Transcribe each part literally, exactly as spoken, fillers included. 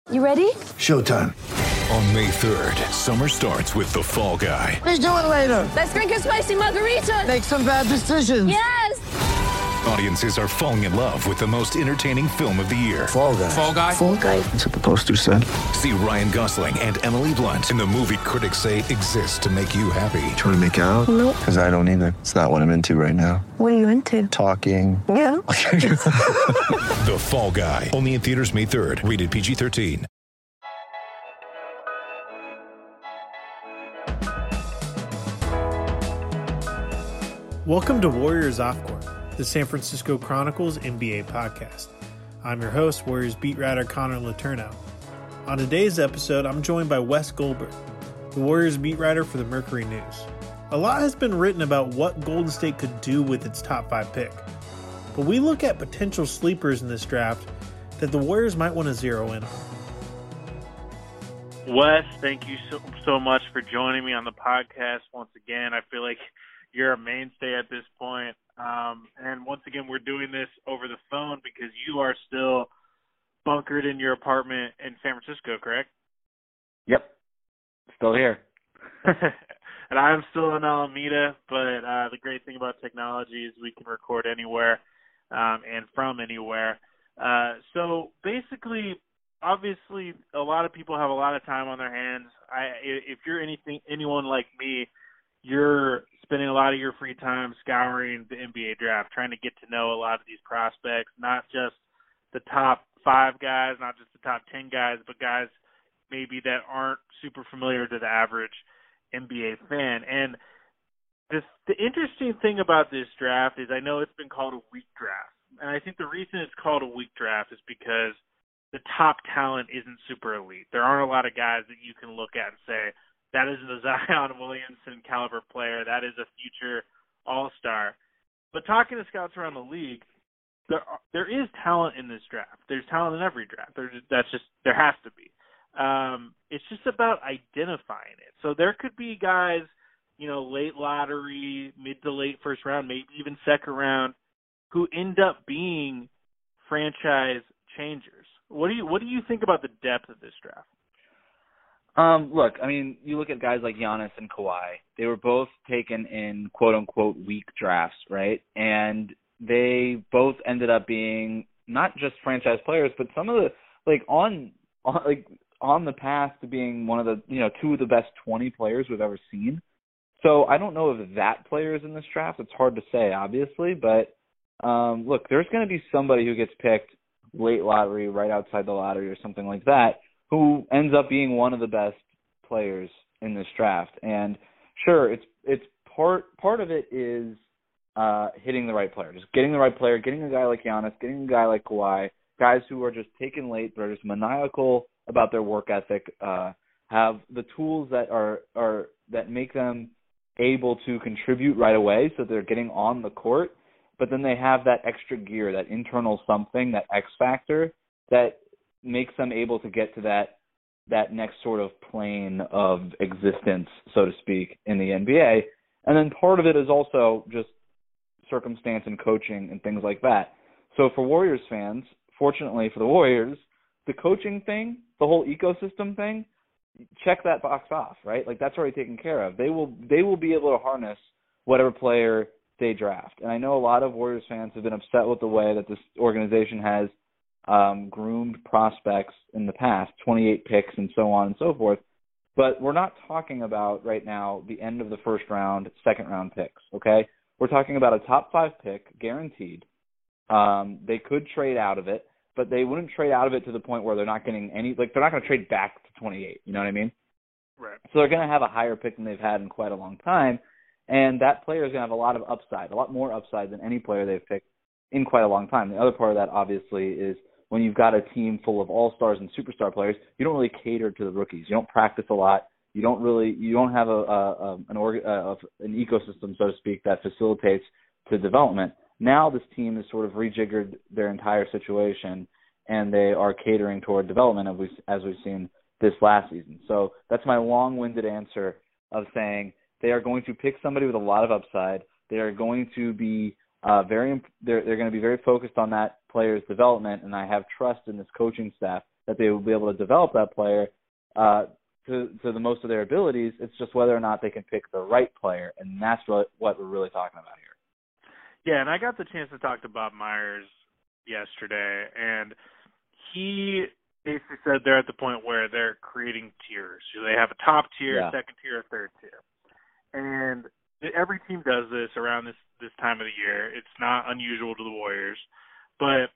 You ready? Showtime. On May third, summer starts with The Fall Guy. Let's do it later. Let's drink a spicy margarita. Make some bad decisions. Yes! Audiences are falling in love with the most entertaining film of the year. Fall Guy. Fall Guy? Fall Guy. That's what the poster said. See Ryan Gosling and Emily Blunt in the movie critics say exists to make you happy. Trying to make it out? Nope. Because I don't either. It's not what I'm into right now. What are you into? Talking. Yeah. The Fall Guy. Only in theaters May third. Rated P G thirteen. Welcome to Warriors Off Court, the San Francisco Chronicles N B A podcast. I'm your host, Warriors beat writer Connor Letourneau. On today's episode, I'm joined by Wes Goldberg, the Warriors beat writer for the Mercury News. A lot has been written about what Golden State could do with its top five pick, but we look at potential sleepers in this draft that the Warriors might want to zero in on. Wes, thank you so, so much for joining me on the podcast once again. I feel like you're a mainstay at this point. Um, and once again, we're doing this over the phone because you are still bunkered in your apartment in San Francisco, correct? Yep. Still here. And I'm still in Alameda, but uh, the great thing about technology is we can record anywhere um, and from anywhere. Uh, so basically, obviously, a lot of people have a lot of time on their hands. I, if you're anything, anyone like me, you're spending a lot of your free time scouring the N B A draft, trying to get to know a lot of these prospects, not just the top five guys, not just the top ten guys, but guys maybe that aren't super familiar to the average N B A fan. And this, the interesting thing about this draft is I know it's been called a weak draft. And I think the reason it's called a weak draft is because the top talent isn't super elite. There aren't a lot of guys that you can look at and say, that is a Zion Williamson caliber player. That is a future all-star. But talking to scouts around the league, there are, there is talent in this draft. There's talent in every draft. There's, that's just there has to be. Um, it's just about identifying it. So there could be guys, you know, late lottery, mid to late first round, maybe even second round, who end up being franchise changers. What do you what do you think about the depth of this draft? Um, look, I mean, you look at guys like Giannis and Kawhi. They were both taken in quote-unquote weak drafts, right? And they both ended up being not just franchise players, but some of the like on, on like on the path to being one of the you know two of the best twenty players we've ever seen. So I don't know if that player is in this draft. It's hard to say, obviously, but um, look, there's going to be somebody who gets picked late lottery, right outside the lottery, or something like that, who ends up being one of the best players in this draft. And sure, it's it's part part of it is uh, hitting the right player, just getting the right player, getting a guy like Giannis, getting a guy like Kawhi, guys who are just taken late, but are just maniacal about their work ethic, uh, have the tools that are are that make them able to contribute right away, so they're getting on the court, but then they have that extra gear, that internal something, that X factor that makes them able to get to that that next sort of plane of existence, so to speak, in the N B A. And then part of it is also just circumstance and coaching and things like that. So for Warriors fans, fortunately for the Warriors, the coaching thing, the whole ecosystem thing, check that box off, right? Like that's already taken care of. They will they will be able to harness whatever player they draft. And I know a lot of Warriors fans have been upset with the way that this organization has Um, groomed prospects in the past, twenty-eight picks and so on and so forth. But we're not talking about right now the end of the first round, second round picks, okay? We're talking about a top five pick, guaranteed. Um, they could trade out of it, but they wouldn't trade out of it to the point where they're not getting any, like they're not going to trade back to twenty-eight, you know what I mean? Right. So they're going to have a higher pick than they've had in quite a long time, and that player is going to have a lot of upside, a lot more upside than any player they've picked in quite a long time. The other part of that, obviously, is when you've got a team full of all-stars and superstar players, you don't really cater to the rookies. You don't practice a lot. You don't really, you don't have a, a, a an org, a, an ecosystem, so to speak, that facilitates to development. Now this team has sort of rejiggered their entire situation, and they are catering toward development, as we've, as we've seen this last season. So that's my long-winded answer of saying they are going to pick somebody with a lot of upside. They are going to be uh, very, they're, they're going to be very focused on that player's development, and I have trust in this coaching staff that they will be able to develop that player uh, to, to the most of their abilities. It's just whether or not they can pick the right player, and that's what, what we're really talking about here. Yeah, and I got the chance to talk to Bob Myers yesterday, and he basically said they're at the point where they're creating tiers. So they have a top tier, yeah. second tier, a third tier. And every team does this around this, this time of the year. It's not unusual to the Warriors. But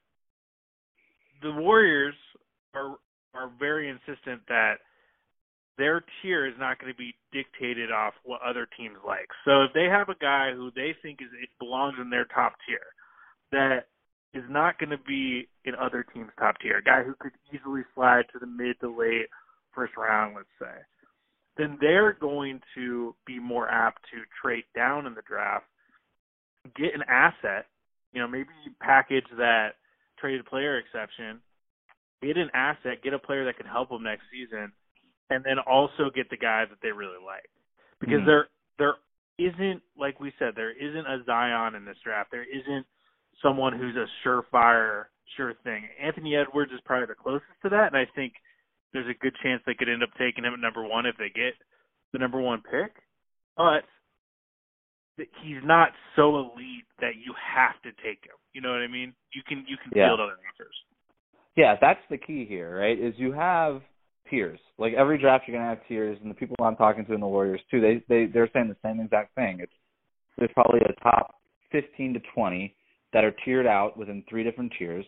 the Warriors are are very insistent that their tier is not going to be dictated off what other teams like. So if they have a guy who they think is it belongs in their top tier, that is not going to be in other teams' top tier, a guy who could easily slide to the mid to late first round, let's say, then they're going to be more apt to trade down in the draft, get an asset, you know, maybe package that traded player exception, get an asset, get a player that can help them next season, and then also get the guy that they really like. Because mm-hmm. there there isn't, like we said, there isn't a Zion in this draft. There isn't someone who's a surefire, sure thing. Anthony Edwards is probably the closest to that, and I think there's a good chance they could end up taking him at number one if they get the number one pick. But he's not so elite that you have to take him. You know what I mean? You can you can yeah. field other answers. Yeah, that's the key here, right? Is you have tiers. Like every draft, you're gonna have tiers, and the people I'm talking to in the Warriors too, they they they're saying the same exact thing. It's there's probably a top fifteen to twenty that are tiered out within three different tiers.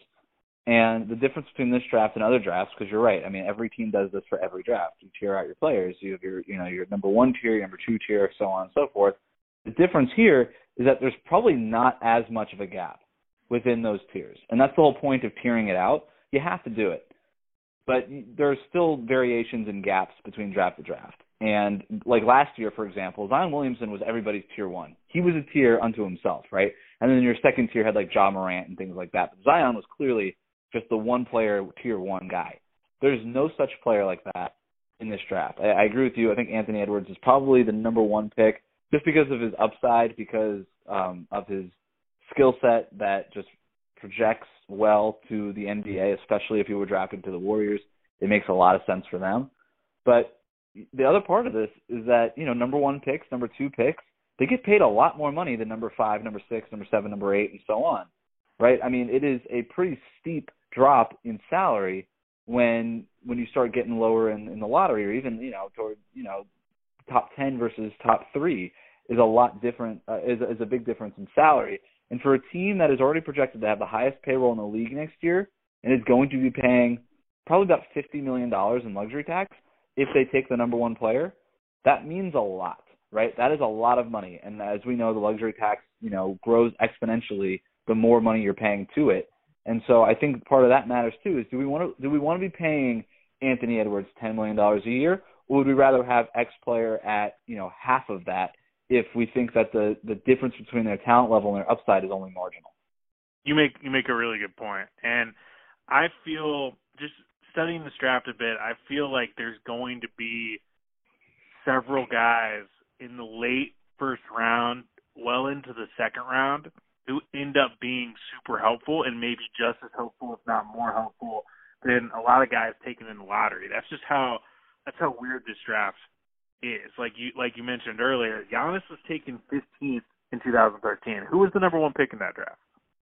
And the difference between this draft and other drafts, because you're right, I mean, every team does this for every draft. You tier out your players. You have your, you know, your number one tier, your number two tier, so on and so forth. The difference here is that there's probably not as much of a gap within those tiers. And that's the whole point of tiering it out. You have to do it. But there are still variations and gaps between draft to draft. And like last year, for example, Zion Williamson was everybody's tier one. He was a tier unto himself, right? And then your second tier had like Ja Morant and things like that. But Zion was clearly just the one player, tier one guy. There's no such player like that in this draft. I, I agree with you. I think Anthony Edwards is probably the number one pick just because of his upside, because um, of his skill set that just projects well to the N B A, especially if he were drafted to the Warriors. It makes a lot of sense for them. But the other part of this is that, you know, number one picks, number two picks, they get paid a lot more money than number five, number six, number seven, number eight, and so on, right? I mean, it is a pretty steep drop in salary when when you start getting lower in, in the lottery, or even, you know, toward, you know, top ten versus top three is a lot different, uh, is, is a big difference in salary. And for a team that is already projected to have the highest payroll in the league next year and is going to be paying probably about fifty million dollars in luxury tax if they take the number one player, that means a lot, right? That is a lot of money. And as we know, the luxury tax, you know, grows exponentially the more money you're paying to it. And so I think part of that matters too, is do we want to do we want to be paying Anthony Edwards ten million dollars a year, or would we rather have X player at, you know, half of that if we think that the, the difference between their talent level and their upside is only marginal? You make you make a really good point. And I feel, just studying this draft a bit, I feel like there's going to be several guys in the late first round, well into the second round, who end up being super helpful and maybe just as helpful, if not more helpful, than a lot of guys taken in the lottery. That's just how that's how weird this draft is. Like you like you mentioned earlier, Giannis was taken fifteenth in two thousand thirteen. Who was the number one pick in that draft?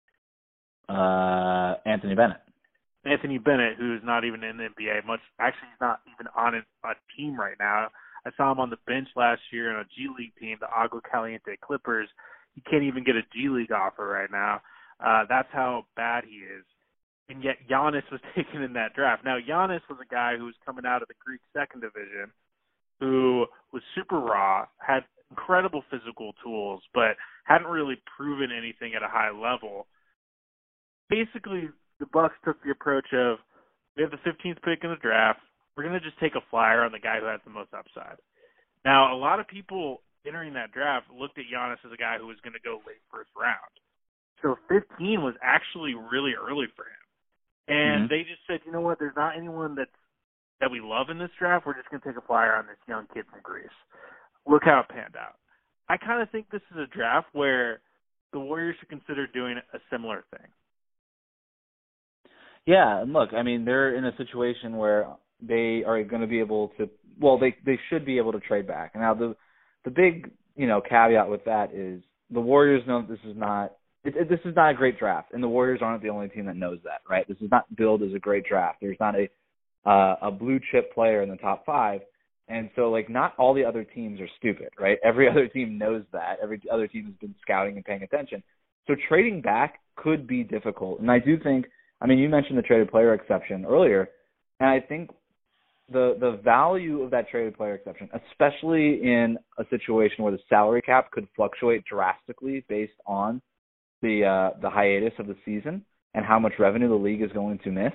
Uh, Anthony Bennett. Anthony Bennett, who's not even in the N B A much. Actually, he's not even on a, a team right now. I saw him on the bench last year on a G League team, the Agua Caliente Clippers. He can't even get a G League offer right now. Uh, that's how bad he is. And yet Giannis was taken in that draft. Now, Giannis was a guy who was coming out of the Greek second division, who was super raw, had incredible physical tools, but hadn't really proven anything at a high level. Basically, the Bucks took the approach of, we have the fifteenth pick in the draft. We're going to just take a flyer on the guy who has the most upside. Now, a lot of people entering that draft looked at Giannis as a guy who was going to go late first round. So fifteen was actually really early for him. And mm-hmm. they just said, you know what, there's not anyone that's, that we love in this draft. We're just going to take a flyer on this young kid from Greece. Look how it panned out. I kind of think this is a draft where the Warriors should consider doing a similar thing. Yeah, and look, I mean, they're in a situation where they are going to be able to, well, they they should be able to trade back. Now, the the big, you know, caveat with that is the Warriors know that this is not, it, it, this is not a great draft, and the Warriors aren't the only team that knows that, right? This is not billed as a great draft. There's not a uh, a blue chip player in the top five, and so, like, not all the other teams are stupid, right? Every other team knows that. Every other team has been scouting and paying attention. So trading back could be difficult, and I do think, I mean, you mentioned the traded player exception earlier, and I think the the value of that traded player exception, especially in a situation where the salary cap could fluctuate drastically based on the uh, the hiatus of the season and how much revenue the league is going to miss,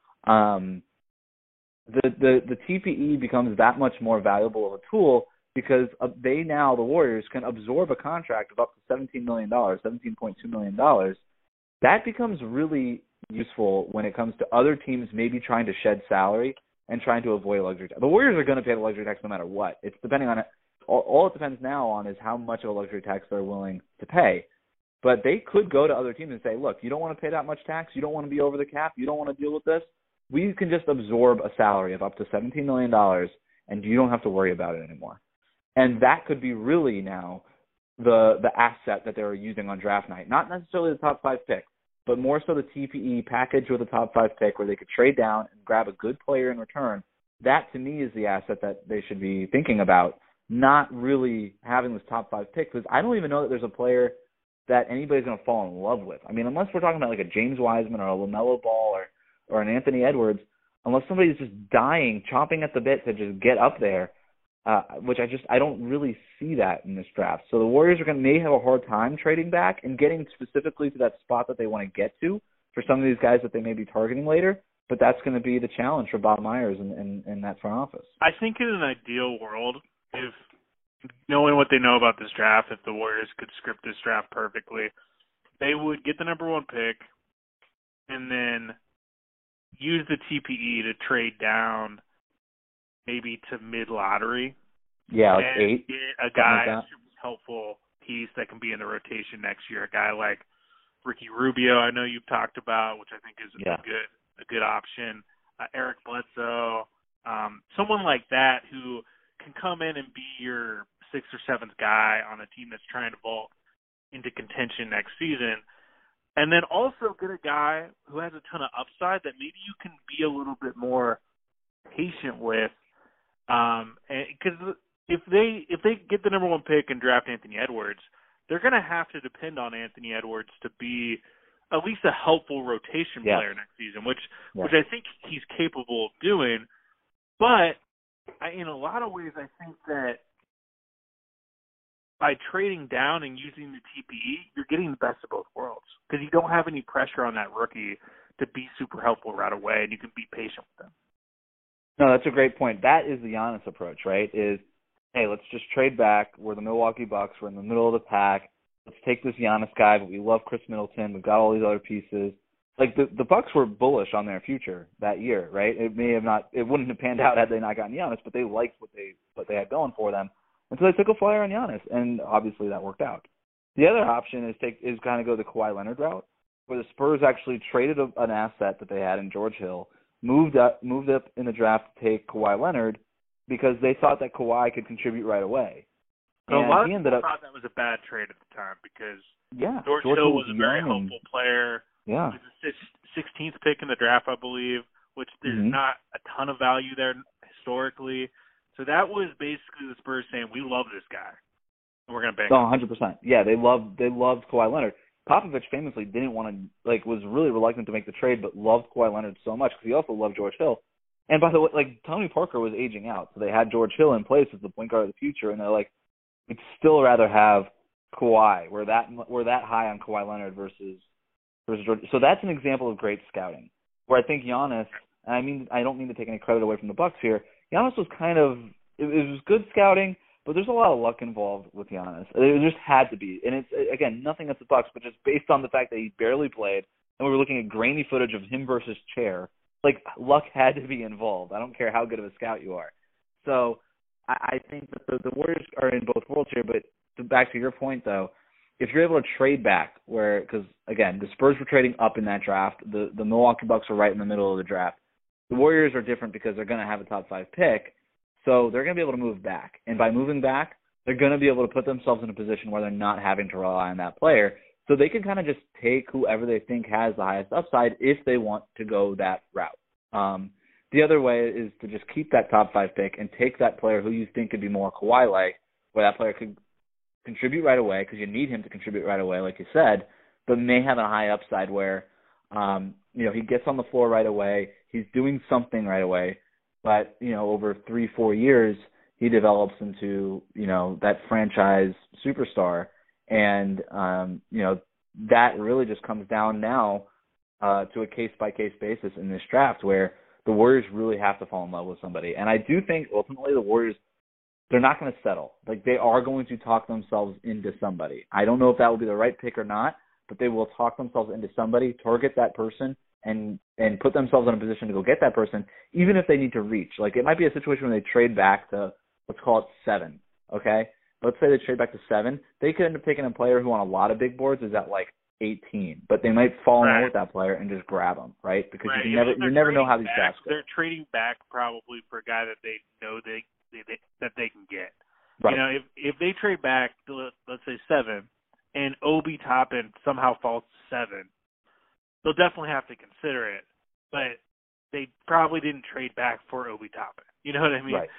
um, the, the the T P E becomes that much more valuable of a tool because they now, the Warriors, can absorb a contract of up to seventeen million dollars, seventeen point two million dollars. That becomes really useful when it comes to other teams maybe trying to shed salary and trying to avoid a luxury tax. The Warriors are going to pay the luxury tax no matter what. It's depending on it. All, all it depends now on is how much of a luxury tax they're willing to pay. But they could go to other teams and say, look, you don't want to pay that much tax. You don't want to be over the cap. You don't want to deal with this. We can just absorb a salary of up to seventeen million dollars, and you don't have to worry about it anymore. And that could be really now the the asset that they're using on draft night. Not necessarily the top five pick, but more so the T P E package with a top five pick where they could trade down and grab a good player in return. That, to me, is the asset that they should be thinking about, not really having this top five pick, because I don't even know that there's a player that anybody's going to fall in love with. I mean, unless we're talking about like a James Wiseman or a LaMelo Ball or, or an Anthony Edwards, unless somebody's just dying, chomping at the bit to just get up there, uh, which I just I don't really see that in this draft. So the Warriors are going to may have a hard time trading back and getting specifically to that spot that they want to get to for some of these guys that they may be targeting later. But that's going to be the challenge for Bob Myers and in, in, in that front office. I think in an ideal world, if knowing what they know about this draft, if the Warriors could script this draft perfectly, they would get the number one pick and then use the T P E to trade down maybe to mid-lottery. Yeah, like and eight. Get a guy, like a super helpful piece that can be in the rotation next year. A guy like Ricky Rubio, I know you've talked about, which I think is yeah. a good a good option. Uh, Eric Bledsoe, um, someone like that who can come in and be your sixth or seventh guy on a team that's trying to vault into contention next season. And then also get a guy who has a ton of upside that maybe you can be a little bit more patient with. Um, because if they if they get the number one pick and draft Anthony Edwards, they're going to have to depend on Anthony Edwards to be at least a helpful rotation yes. player next season, which yes. which I think he's capable of doing. But I, in a lot of ways, I think that by trading down and using the T P E, you're getting the best of both worlds because you don't have any pressure on that rookie to be super helpful right away, and you can be patient with them. No, that's a great point. That is the Giannis approach, right? Is, hey, let's just trade back. We're the Milwaukee Bucks. We're in the middle of the pack. Let's take this Giannis guy, but we love Chris Middleton. We've got all these other pieces. Like, the, the Bucks were bullish on their future that year, right? It may have not, it wouldn't have panned out had they not gotten Giannis, but they liked what they what they had going for them. And so they took a flyer on Giannis, and obviously that worked out. The other option is take is kind of go the Kawhi Leonard route, where the Spurs actually traded a, an asset that they had in George Hill, moved up moved up in the draft to take Kawhi Leonard because they thought that Kawhi could contribute right away. So and a lot of he people ended up, thought that was a bad trade at the time because yeah, George, George Hill was was a very young helpful player. Yeah. He was the sixteenth pick in the draft, I believe, which there's mm-hmm. not a ton of value there historically. So that was basically the Spurs saying, we love this guy, and we're going to bank No, him. one hundred percent. Yeah, they loved they loved Kawhi Leonard. Popovich famously didn't want to, like, was really reluctant to make the trade, but loved Kawhi Leonard so much because he also loved George Hill. And by the way, like, Tony Parker was aging out, so they had George Hill in place as the point guard of the future, and they're like, we'd still rather have Kawhi. We're that we're that high on Kawhi Leonard versus versus George. So that's an example of great scouting, where I think Giannis, and I mean, I don't mean to take any credit away from the Bucks here. Giannis was kind of it, it was good scouting, but there's a lot of luck involved with Giannis. It just had to be, and it's again nothing against the Bucks, but just based on the fact that he barely played, and we were looking at grainy footage of him versus Chair. Like, luck had to be involved. I don't care how good of a scout you are. So I, I think that the, the Warriors are in both worlds here, but to, back to your point, though, if you're able to trade back, where because again the Spurs were trading up in that draft, the the Milwaukee Bucks were right in the middle of the draft. The Warriors are different because they're going to have a top five pick, so they're going to be able to move back, and by moving back, they're going to be able to put themselves in a position where they're not having to rely on that player, so they can kind of just take whoever they think has the highest upside if they want to go that route. Um, the other way is to just keep that top five pick and take that player who you think could be more Kawhi-like, where that player could contribute right away because you need him to contribute right away, like you said, but may have a high upside where, um, you know, he gets on the floor right away, he's doing something right away, but, you know, over three, four years, he develops into, you know, that franchise superstar. And, um, you know, that really just comes down now uh, to a case-by-case basis in this draft where the Warriors really have to fall in love with somebody. And I do think ultimately the Warriors, they're not going to settle. Like, they are going to talk themselves into somebody. I don't know if that will be the right pick or not, but they will talk themselves into somebody, target that person, and and put themselves in a position to go get that person, even if they need to reach. Like, it might be a situation where they trade back to, let's call it seven, okay? Let's say they trade back to seven. They could end up taking a player who on a lot of big boards is at, like, eighteen, but they might fall in right. love with that player and just grab him, right? Because right. you can never you never know how these back, drafts go. They're trading back probably for a guy that they know they, they, they that they can get. Right. You know, if if they trade back to, let's say seven, and Obi Toppin somehow falls to seven, they'll definitely have to consider it. But they probably didn't trade back for Obi Toppin. You know what I mean? Right.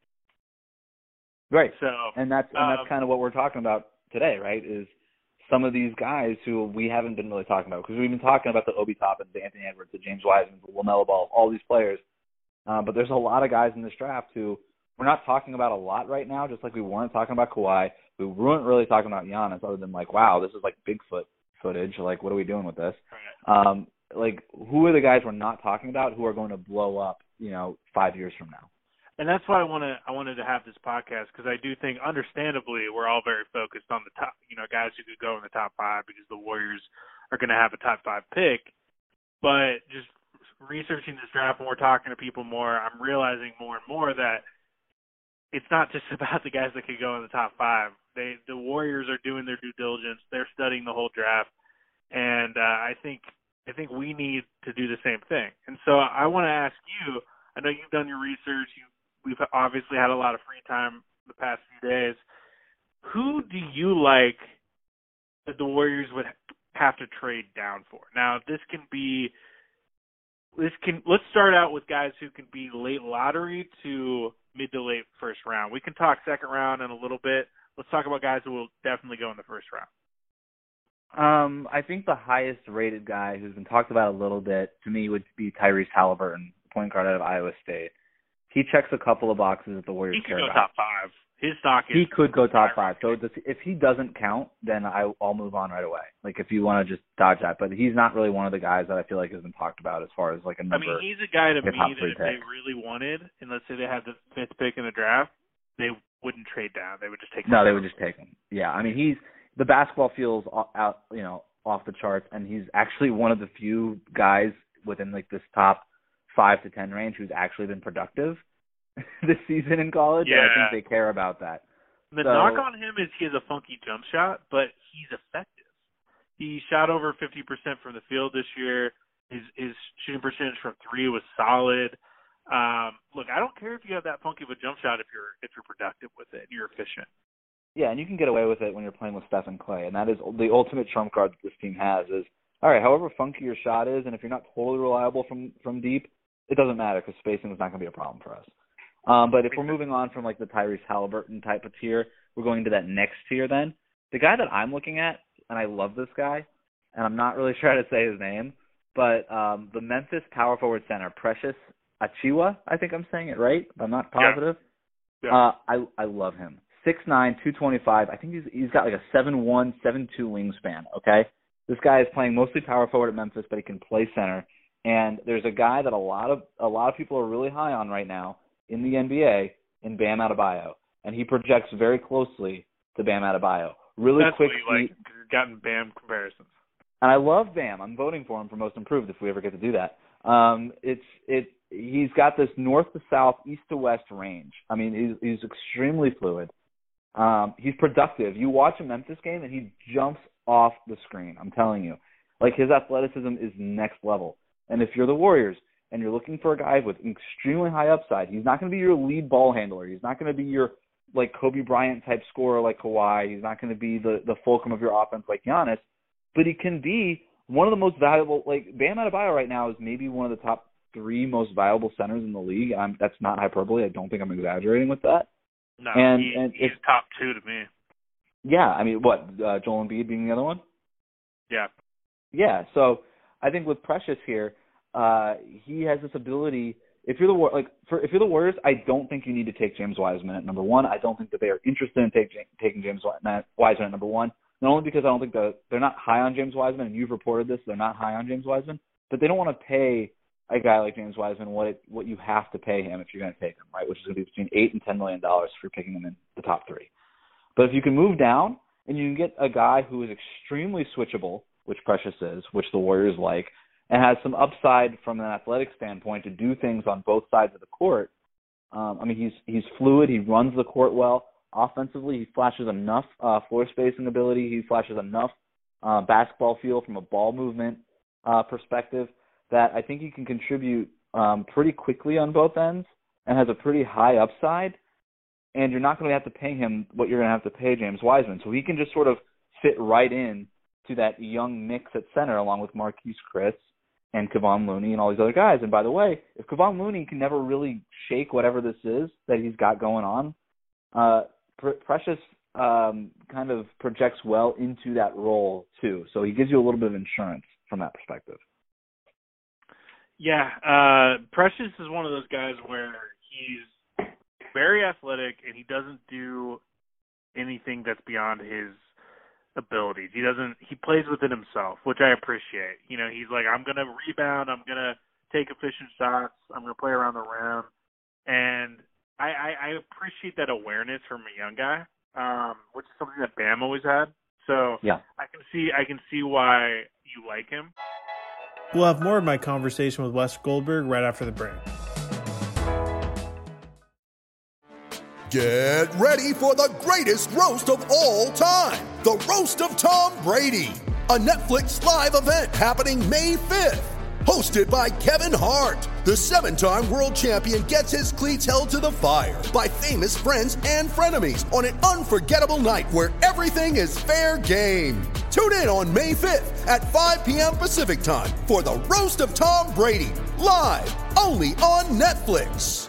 Right. So and that's and that's um, kind of what we're talking about today, right? Is some of these guys who we haven't been really talking about, because we've been talking about the Obi Toppins, the Anthony Edwards, the James Wiseman, the LaMelo Ball, all these players. Uh, but there's a lot of guys in this draft who we're not talking about a lot right now, just like we weren't talking about Kawhi. We weren't really talking about Giannis other than like, wow, this is like Bigfoot footage. Like, what are we doing with this? Right. Um, like, who are the guys we're not talking about who are going to blow up, you know, five years from now? And that's why I want to I wanted to have this podcast, because I do think, understandably, we're all very focused on the top, you know, guys who could go in the top five because the Warriors are going to have a top five pick. But just researching this draft and we're talking to people more, I'm realizing more and more that it's not just about the guys that could go in the top five. They the Warriors are doing their due diligence. They're studying the whole draft, and uh, I think I think we need to do the same thing. And so I want to ask you. I know you've done your research. You We've obviously had a lot of free time the past few days. Who do you like that the Warriors would have to trade down for? Now, this can be this can let's start out with guys who can be late lottery to mid to late first round. We can talk second round in a little bit. Let's talk about guys who will definitely go in the first round. Um, I think the highest rated guy who's been talked about a little bit to me would be Tyrese Halliburton, point guard out of Iowa State. He checks a couple of boxes that the Warriors he care could go about. top five. His stock is. He could go top five. So if he doesn't count, then I, I'll move on right away. Like, if you want to just dodge that. But he's not really one of the guys that I feel like has been talked about as far as like a number. I mean, he's a guy to like me that if pick. they really wanted, and let's say they had the fifth pick in the draft, they wouldn't trade down. They would just take him. No, they would just take him. Yeah, I mean, he's the basketball feels out, you know, off the charts, and he's actually one of the few guys within like this top five to ten range who's actually been productive this season in college. Yeah. And I think they care about that. The so, knock on him is he has a funky jump shot, but he's effective. He shot over fifty percent from the field this year. His his shooting percentage from three was solid. Um, look, I don't care if you have that funky of a jump shot if you're if you're productive with it and you're efficient. Yeah, and you can get away with it when you're playing with Steph and Clay, and that is the ultimate trump card that this team has is, all right, however funky your shot is, and if you're not totally reliable from, from deep, it doesn't matter because spacing is not going to be a problem for us. Um, but if we're moving on from like the Tyrese Halliburton type of tier, we're going to that next tier then. The guy that I'm looking at, and I love this guy, and I'm not really sure how to say his name, but um, the Memphis power forward center, Precious Achiuwa, I think I'm saying it right, but I'm not positive. Yeah. Yeah. Uh, I I love him. six nine, two twenty-five. I think he's he's got like a seven one, seven two wingspan, okay? This guy is playing mostly power forward at Memphis, but he can play center. And there's a guy that a lot of a lot of people are really high on right now in the N B A in Bam Adebayo, and he projects very closely to Bam Adebayo. Really That's quick what you feet. like, gotten Bam comparisons. And I love Bam. I'm voting for him for most improved if we ever get to do that. Um, it's it. He's got this north to south, east to west range. I mean, he's, he's extremely fluid. Um, he's productive. You watch a Memphis game, and he jumps off the screen. I'm telling you. Like, his athleticism is next level. And if you're the Warriors and you're looking for a guy with extremely high upside, he's not going to be your lead ball handler. He's not going to be your, like, Kobe Bryant type scorer like Kawhi. He's not going to be the, the fulcrum of your offense like Giannis. But he can be one of the most valuable. Like, Bam Adebayo right now is maybe one of the top three most valuable centers in the league. I'm, that's not hyperbole. I don't think I'm exaggerating with that. No, and, he, and he's if, top two to me. Yeah, I mean, what, uh, Joel Embiid being the other one? Yeah. Yeah, so I think with Precious here, uh, he has this ability. If you're the like, for if you're the Warriors, I don't think you need to take James Wiseman at number one. I don't think that they are interested in take, taking James Wiseman at number one. Not only because I don't think that they're not high on James Wiseman, and you've reported this, they're not high on James Wiseman, but they don't want to pay a guy like James Wiseman what it, what you have to pay him if you're going to take him, right? Which is going to be between eight and ten million dollars if you're picking him in the top three. But if you can move down and you can get a guy who is extremely switchable, which Precious is, which the Warriors like, and has some upside from an athletic standpoint to do things on both sides of the court. Um, I mean, he's he's fluid. He runs the court well. Offensively, he flashes enough uh, floor spacing ability. He flashes enough uh, basketball feel from a ball movement uh, perspective that I think he can contribute um, pretty quickly on both ends and has a pretty high upside. And you're not going to have to pay him what you're going to have to pay James Wiseman. So he can just sort of fit right in to that young mix at center along with Marquise Chris and Kevon Looney and all these other guys. And by the way, if Kevon Looney can never really shake whatever this is that he's got going on, uh, Pre- Precious um, kind of projects well into that role too. So he gives you a little bit of insurance from that perspective. Yeah, uh, Precious is one of those guys where he's very athletic and he doesn't do anything that's beyond his abilities. He doesn't. He plays within himself, which I appreciate. You know, he's like, I'm gonna rebound. I'm gonna take efficient shots. I'm gonna play around the rim, and I, I, I appreciate that awareness from a young guy, um, which is something that Bam always had. So yeah, I can see. I can see why you like him. We'll have more of my conversation with Wes Goldberg right after the break. Get ready for the greatest roast of all time, the Roast of Tom Brady, a Netflix live event happening May fifth. Hosted by Kevin Hart, the seven-time world champion gets his cleats held to the fire by famous friends and frenemies on an unforgettable night where everything is fair game. Tune in on May fifth at five p.m. Pacific time for the Roast of Tom Brady, live only on Netflix.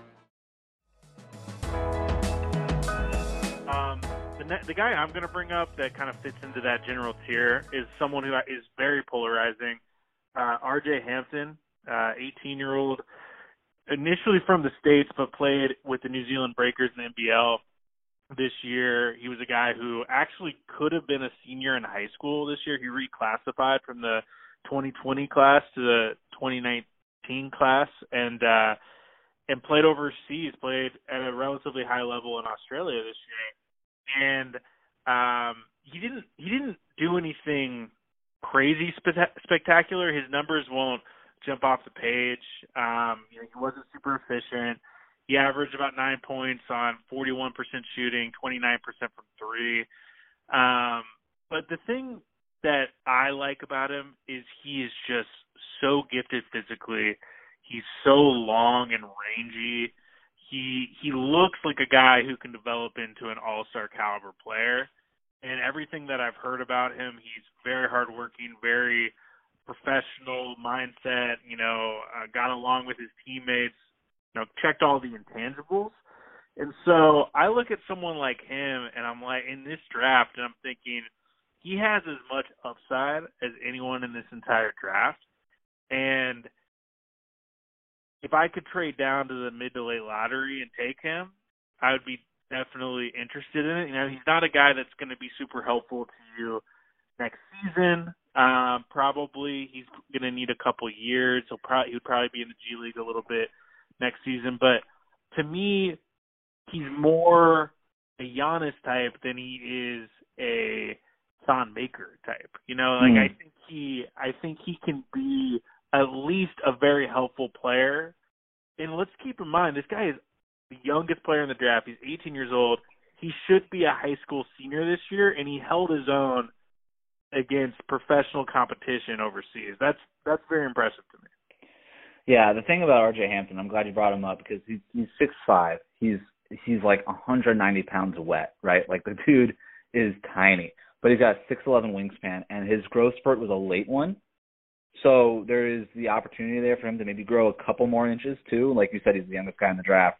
The, the guy I'm going to bring up that kind of fits into that general tier is someone who is very polarizing. Uh, R J Hampton, uh, eighteen-year-old, initially from the States, but played with the New Zealand Breakers in the N B L this year. He was a guy who actually could have been a senior in high school this year. He reclassified from the twenty twenty class to the twenty nineteen class and uh, and played overseas, played at a relatively high level in Australia this year. And um, he didn't he didn't do anything crazy spe- spectacular. His numbers won't jump off the page. Um, you know, he wasn't super efficient. He averaged about nine points on forty-one percent shooting, twenty-nine percent from three. Um, but the thing that I like about him is he is just so gifted physically. He's so long and rangy. He he looks like a guy who can develop into an all-star caliber player. And everything that I've heard about him, he's very hardworking, very professional mindset, you know, uh, got along with his teammates, you know, checked all the intangibles. And so I look at someone like him, and I'm like, in this draft, and I'm thinking, he has as much upside as anyone in this entire draft. And if I could trade down to the mid to late lottery and take him, I would be definitely interested in it. You know, he's not a guy that's going to be super helpful to you next season. Um, probably he's going to need a couple years. He'll probably he would probably be in the G League a little bit next season. But to me, he's more a Giannis type than he is a Thon Maker type. You know, like mm. I think he, I think he can be at least a very helpful player. And let's keep in mind, this guy is the youngest player in the draft. He's eighteen years old. he should be a high school senior this year, and he held his own against professional competition overseas. That's that's very impressive to me. Yeah, the thing about R J Hampton, I'm glad you brought him up because he's he's six five. He's he's like one hundred ninety pounds wet, right? Like the dude is tiny, but he's got a six eleven wingspan, and his growth spurt was a late one. So there is the opportunity there for him to maybe grow a couple more inches too. Like you said, he's the youngest guy in the draft,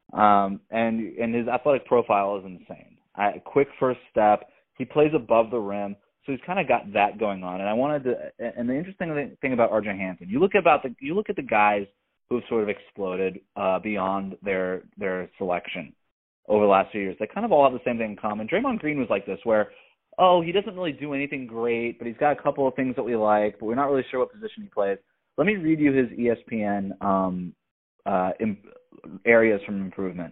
um, and and his athletic profile is insane. I, quick first step. He plays above the rim. So he's kind of got that going on, and I wanted to. And the interesting thing about R J Hampton, you look about the you look at the guys who have sort of exploded uh, beyond their their selection over the last few years. They kind of all have the same thing in common. Draymond Green was like this, where oh he doesn't really do anything great, but he's got a couple of things that we like, but we're not really sure what position he plays. Let me read you his E S P N um, uh, imp- areas from improvement.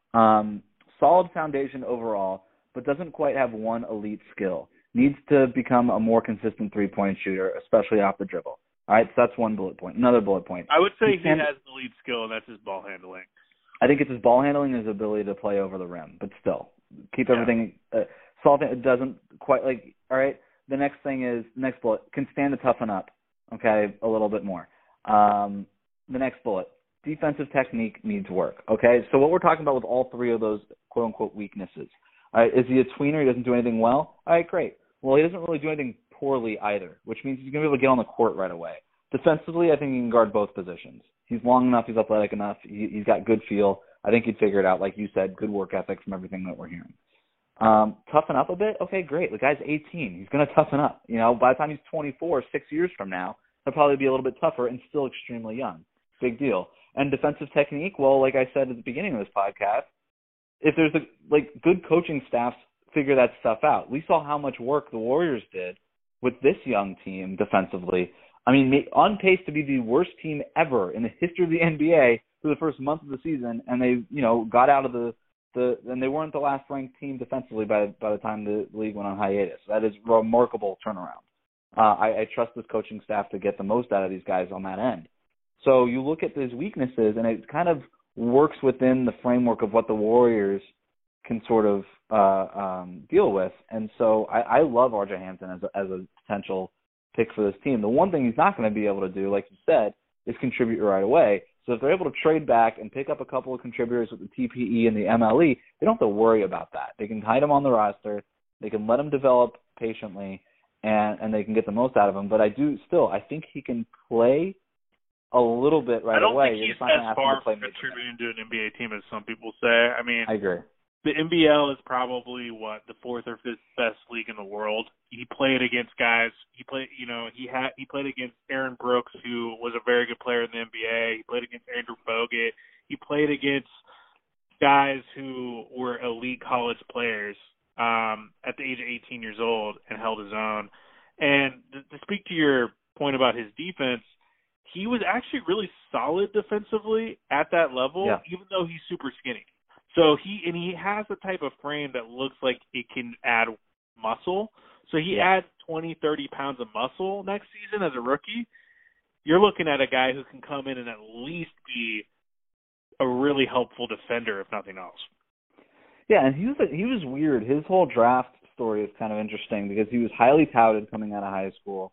Um, solid foundation overall, but doesn't quite have one elite skill. Needs to become a more consistent three-point shooter, especially off the dribble. All right, so that's one bullet point. Another bullet point. I would say he, he has the lead skill, and that's his ball handling. I think it's his ball handling and his ability to play over the rim, but still, keep everything yeah. uh, solid. It doesn't quite like. All right, the next thing is next bullet can stand to toughen up. Okay, a little bit more. Um, the next bullet, defensive technique needs work. Okay, so what we're talking about with all three of those quote unquote weaknesses. All right, is he a tweener? He doesn't do anything well? All right, great. Well, he doesn't really do anything poorly either, which means he's going to be able to get on the court right away. Defensively, I think he can guard both positions. He's long enough. He's athletic enough. He, he's got good feel. I think he'd figure it out. Like you said, good work ethic from everything that we're hearing. Um, toughen up a bit? Okay, great. The guy's eighteen. He's going to toughen up. You know, by the time he's twenty-four, six years from now, he'll probably be a little bit tougher and still extremely young. Big deal. And defensive technique, well, like I said at the beginning of this podcast, if there's a, like good coaching staffs figure that stuff out. We saw how much work the Warriors did with this young team defensively. I mean, on pace to be the worst team ever in the history of the N B A for the first month of the season, and they, you know, got out of the the and they weren't the last ranked team defensively by by the time the league went on hiatus. That is a remarkable turnaround. Uh, I, I trust this coaching staff to get the most out of these guys on that end. So you look at his weaknesses, and it kind of works within the framework of what the Warriors can sort of uh, um, deal with. And so I, I love R J Hampton as a, as a potential pick for this team. The one thing he's not going to be able to do, like you said, is contribute right away. So if they're able to trade back and pick up a couple of contributors with the T P E and the M L E, they don't have to worry about that. They can hide him on the roster. They can let him develop patiently, and, and they can get the most out of him. But I do still, I think he can play a little bit right away. I don't away. think he's as far from contributing to an N B A team as some people say. I mean, I agree. The N B L is probably what the fourth or fifth best league in the world. He played against guys. He played, you know, he had he played against Aaron Brooks, who was a very good player in the N B A. He played against Andrew Bogut. He played against guys who were elite college players um, at the age of eighteen years old and held his own. And to, to speak to your point about his defense, he was actually really solid defensively at that level, yeah. even though he's super skinny. So he and he has the type of frame that looks like it can add muscle. So he yeah. adds twenty, thirty pounds of muscle next season as a rookie. You're looking at a guy who can come in and at least be a really helpful defender, if nothing else. Yeah, and he was he was weird. His whole draft story is kind of interesting because he was highly touted coming out of high school,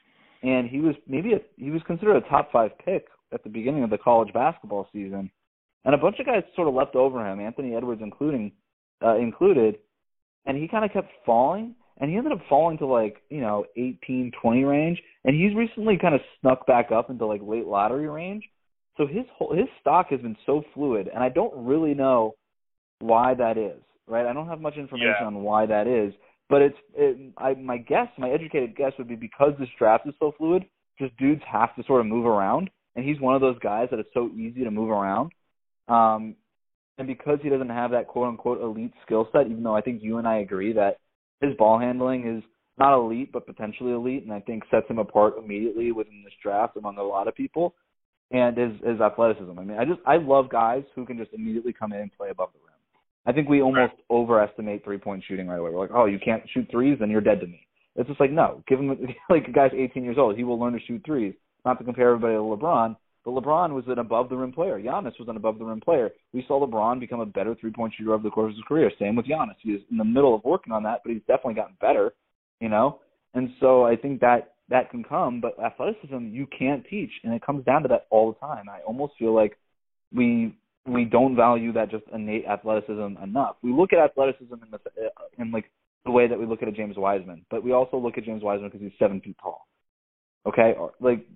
and he was maybe a, he was considered a top five pick at the beginning of the college basketball season. And a bunch of guys sort of left over him, Anthony Edwards including uh, included, and he kind of kept falling, and he ended up falling to like, you know, eighteen, twenty range, and he's recently kind of snuck back up into like late lottery range. So his whole, his stock has been so fluid, and I don't really know why that is, right? I don't have much information yeah. on why that is, but it's it, I, my guess, my educated guess would be because this draft is so fluid, just dudes have to sort of move around, and he's one of those guys that it's so easy to move around. Um, and because he doesn't have that quote-unquote elite skill set, even though I think you and I agree that his ball handling is not elite but potentially elite, and I think sets him apart immediately within this draft among a lot of people, and his, his athleticism. I mean, I just I love guys who can just immediately come in and play above the rim. I think we almost right. overestimate three-point shooting right away. We're like, oh, you can't shoot threes, then you're dead to me. It's just like, no, give him, like a guy's eighteen years old. He will learn to shoot threes. Not to compare everybody to LeBron, But LeBron was an above-the-rim player. Giannis was an above-the-rim player. We saw LeBron become a better three-point shooter over the course of his career. Same with Giannis. He is in the middle of working on that, but he's definitely gotten better, you know? And so I think that that can come, but athleticism you can't teach, and it comes down to that all the time. I almost feel like we we don't value that just innate athleticism enough. We look at athleticism in, the, in like the way that we look at a James Wiseman, but we also look at James Wiseman because he's seven feet tall. Okay? Like,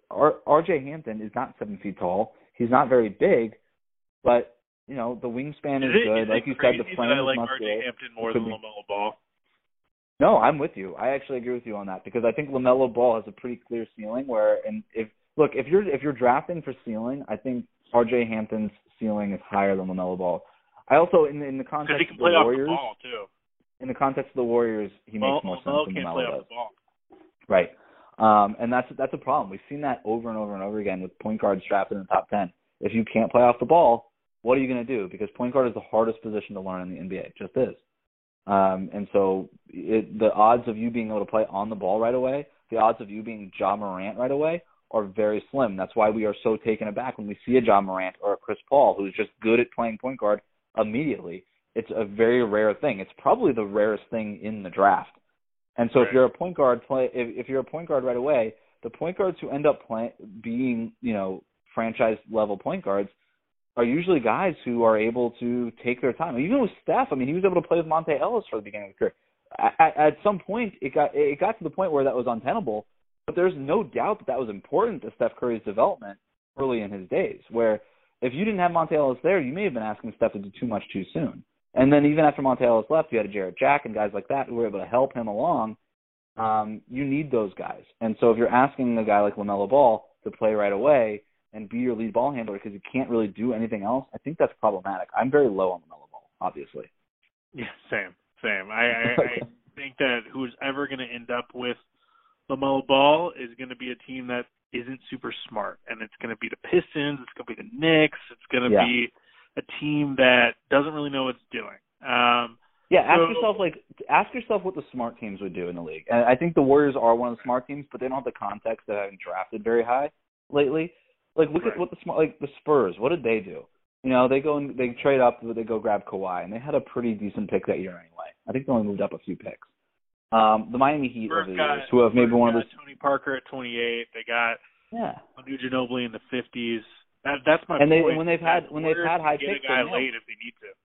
R J Hampton is not seven feet tall. He's not very big, but, you know, the wingspan is, is good. It, like you said, the frame I is like muscular. R J Hampton more than LaMelo Ball. No, I'm with you. I actually agree with you on that because I think LaMelo Ball has a pretty clear ceiling where, and if, look, if you're, if you're drafting for ceiling, I think R J Hampton's ceiling is higher than LaMelo Ball. I also, in the, in the context he can of play the off Warriors, the ball too. in the context of the Warriors, he well, makes more LaMelo sense than can't LaMelo play does. off the ball. Right. Um, and that's that's a problem. We've seen that over and over and over again with point guards drafted in the top ten. If you can't play off the ball, what are you going to do? Because point guard is the hardest position to learn in the N B A. It just is. Um, and so it, the odds of you being able to play on the ball right away, the odds of you being Ja Morant right away are very slim. That's why we are so taken aback when we see a Ja Morant or a Chris Paul who's just good at playing point guard immediately. It's a very rare thing. It's probably the rarest thing in the draft. And so right. if you're a point guard, play if, if you're a point guard right away, the point guards who end up play, being, you know, franchise level point guards are usually guys who are able to take their time. Even with Steph, I mean, he was able to play with Monte Ellis for the beginning of his career. At, at some point, it got it got to the point where that was untenable. But there's no doubt that that was important to Steph Curry's development early in his days. Where if you didn't have Monte Ellis there, you may have been asking Steph to do too much too soon. And then even after Monte Ellis left, you had a Jarrett Jack and guys like that who were able to help him along. Um, you need those guys. And so if you're asking a guy like LaMelo Ball to play right away and be your lead ball handler because you can't really do anything else, I think that's problematic. I'm very low on LaMelo Ball, obviously. Yeah, same, same. I, I, I think that who's ever going to end up with LaMelo Ball is going to be a team that isn't super smart. And it's going to be the Pistons. It's going to be the Knicks. It's going to yeah. be a team that doesn't really know what it's doing. Um, yeah, ask so, yourself like ask yourself what the smart teams would do in the league. And I think the Warriors are one of the smart teams, but they don't have the context of having drafted very high lately. Like look right. at what the smart like the Spurs. What did they do? You know, they go and they trade up, they go grab Kawhi, and they had a pretty decent pick that year anyway. I think they only moved up a few picks. Um, the Miami Heat over the years, who have maybe one of the Tony Parker at twenty-eight. They got yeah, Manu Ginobili in the fifties. That, that's my and they point. And when they've had when they've had high get picks, a guy they know. late if they need to.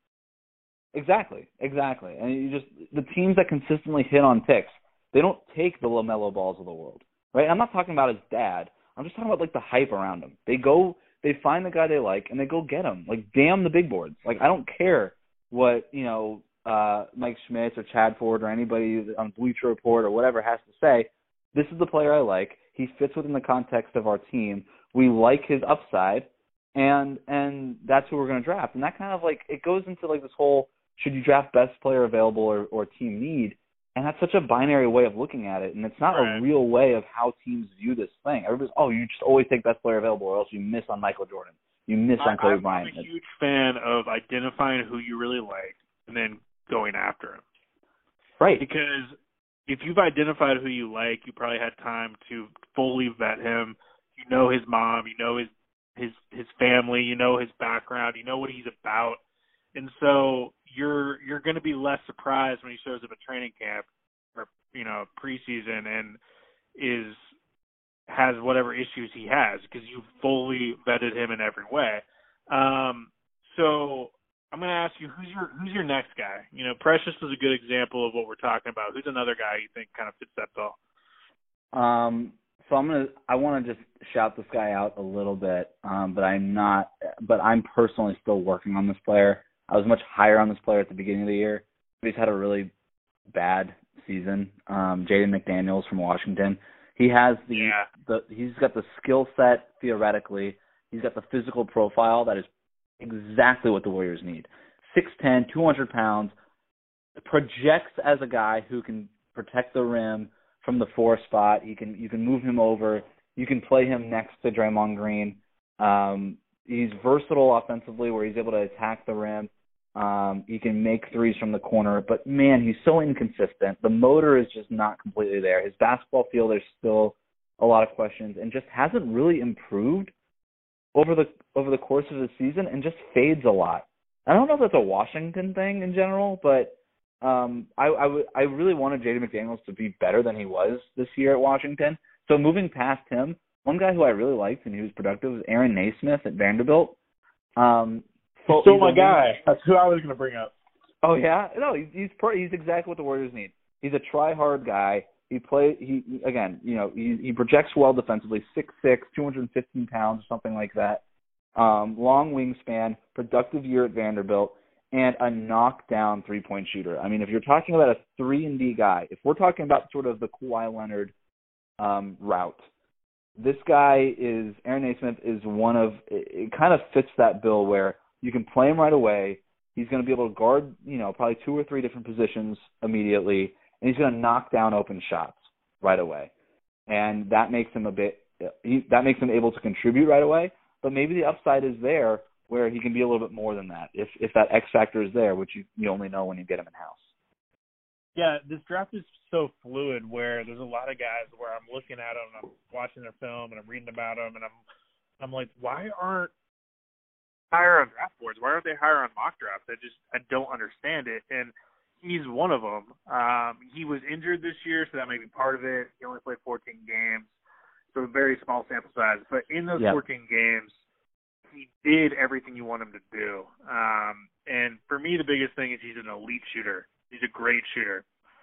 Exactly, exactly. And you just the teams that consistently hit on picks, they don't take the LaMelo Balls of the world, right? I'm not talking about his dad. I'm just talking about like the hype around him. They go, they find the guy they like, and they go get him. Like damn the big boards. Like I don't care what you know uh, Mike Schmitz or Chad Ford or anybody on Bleacher Report or whatever has to say. This is the player I like. He fits within the context of our team. We like his upside. And and that's who we're going to draft. And that kind of like, it goes into like this whole, should you draft best player available or, or team need? And that's such a binary way of looking at it. And it's not right. a real way of how teams view this thing. Everybody's, oh, you just always take best player available or else you miss on Michael Jordan. You miss on Kobe I'm Bryant. I'm a huge fan of identifying who you really like and then going after him. Right. Because if you've identified who you like, you probably had time to fully vet him. You know his mom, you know his his his family, you know his background, you know what he's about. And so you're you're going to be less surprised when he shows up at training camp or, you know, preseason and is has whatever issues he has because you've fully vetted him in every way. Um, so I'm going to ask you, who's your who's your next guy? You know, Precious was a good example of what we're talking about. Who's another guy you think kind of fits that bill? Um, so I'm gonna I want to just shout this guy out a little bit, um, but I'm not. But I'm personally still working on this player. I was much higher on this player at the beginning of the year, but he's had a really bad season. Um, Jaden McDaniels from Washington. He has the, yeah. the he's got the skill set theoretically. He's got the physical profile that is exactly what the Warriors need. six ten, two hundred pounds, projects as a guy who can protect the rim from the four spot. You can you can move him over. You can play him next to Draymond Green. Um, he's versatile offensively where he's able to attack the rim. Um, he can make threes from the corner, but man, he's so inconsistent. The motor is just not completely there. His basketball feel, there's still a lot of questions and just hasn't really improved over the over the course of the season and just fades a lot. I don't know if that's a Washington thing in general, but um, I, I, w- I really wanted Jaden McDaniels to be better than he was this year at Washington. So moving past him, one guy who I really liked and he was productive was Aaron Naismith at Vanderbilt. Um, he's still my guy. That's who I was going to bring up. Oh yeah, no, he's he's, pro- he's exactly what the Warriors need. He's a try-hard guy. He play he again, you know, he, he projects well defensively, six six, two hundred fifteen pounds, something like that. Um, long wingspan, productive year at Vanderbilt, and a knockdown three-point shooter. I mean, if you're talking about a three and D guy, if we're talking about sort of the Kawhi Leonard um, route, this guy is Aaron Naismith is one of it, it kind of fits that bill where you can play him right away. He's going to be able to guard, you know, probably two or three different positions immediately, and he's going to knock down open shots right away. And that makes him a bit he, that makes him able to contribute right away. But maybe the upside is there where he can be a little bit more than that if if that X factor is there, which you, you only know when you get him in house. Yeah, this draft is so fluid where there's a lot of guys where I'm looking at them and I'm watching their film and I'm reading about them and I'm I'm like, why aren't higher on draft boards? Why aren't they higher on mock drafts? I just I don't understand it. And he's one of them. Um, he was injured this year, so that may be part of it. He only played fourteen games, so a very small sample size. But in those yep. fourteen games, he did everything you want him to do. Um, and for me, the biggest thing is he's an elite shooter. He's a great shooter.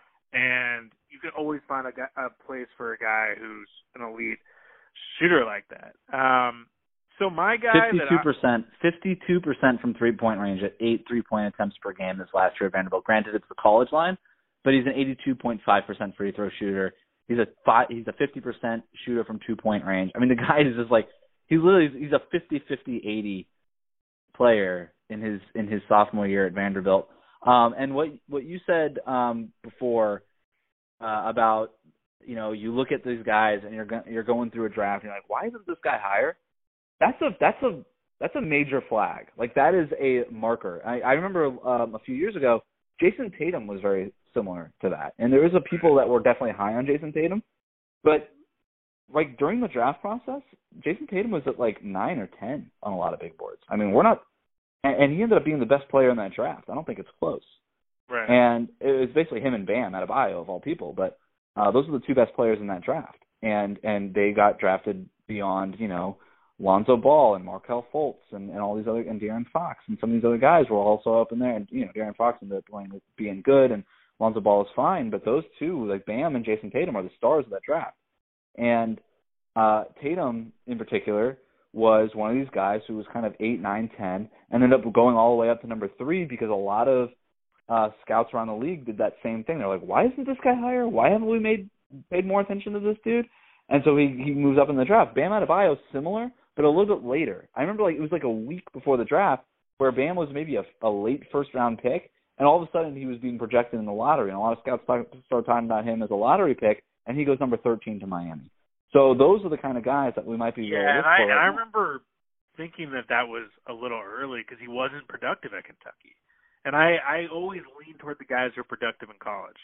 And you can always find a, guy, a place for a guy who's an elite shooter like that. Um, so my guy fifty-two percent, that I, fifty-two percent from three-point range at eight three-point attempts per game this last year at Vanderbilt. Granted, it's the college line, but he's an eighty-two point five percent free throw shooter. He's a five, he's a fifty percent shooter from two-point range. I mean, the guy is just like he's literally he's a fifty fifty eighty player in his in his sophomore year at Vanderbilt. Um, and what what you said um, before uh, about you know you look at these guys and you're go- you're going through a draft and you're like, why isn't this guy higher? That's a that's a that's a major flag. Like that is a marker. I, I remember um, a few years ago, Jason Tatum was very similar to that, and there was a people that were definitely high on Jason Tatum, but like during the draft process, Jason Tatum was at like nine or ten on a lot of big boards. I mean, we're not. And he ended up being the best player in that draft. I don't think it's close. Right. And it was basically him and Bam Adebayo of all people. But uh, those are the two best players in that draft. And and they got drafted beyond, you know, Lonzo Ball and Markelle Fultz and, and all these other, and De'Aaron Fox. And some of these other guys were also up in there. And, you know, De'Aaron Fox ended up playing, being good, and Lonzo Ball is fine. But those two, like Bam and Jason Tatum, are the stars of that draft. And uh, Tatum, in particular, was one of these guys who was kind of eight, nine, ten, and ended up going all the way up to number three because a lot of uh, scouts around the league did that same thing. They're like, why isn't this guy higher? Why haven't we made paid more attention to this dude? And so he, he moves up in the draft. Bam Adebayo is similar, but a little bit later. I remember like it was like a week before the draft where Bam was maybe a, a late first-round pick, and all of a sudden he was being projected in the lottery, and a lot of scouts talk, started talking about him as a lottery pick, and he goes number thirteen to Miami. So those are the kind of guys that we might be yeah, really and I, for. and right I now. remember thinking that that was a little early because he wasn't productive at Kentucky. And I, I always lean toward the guys who are productive in college.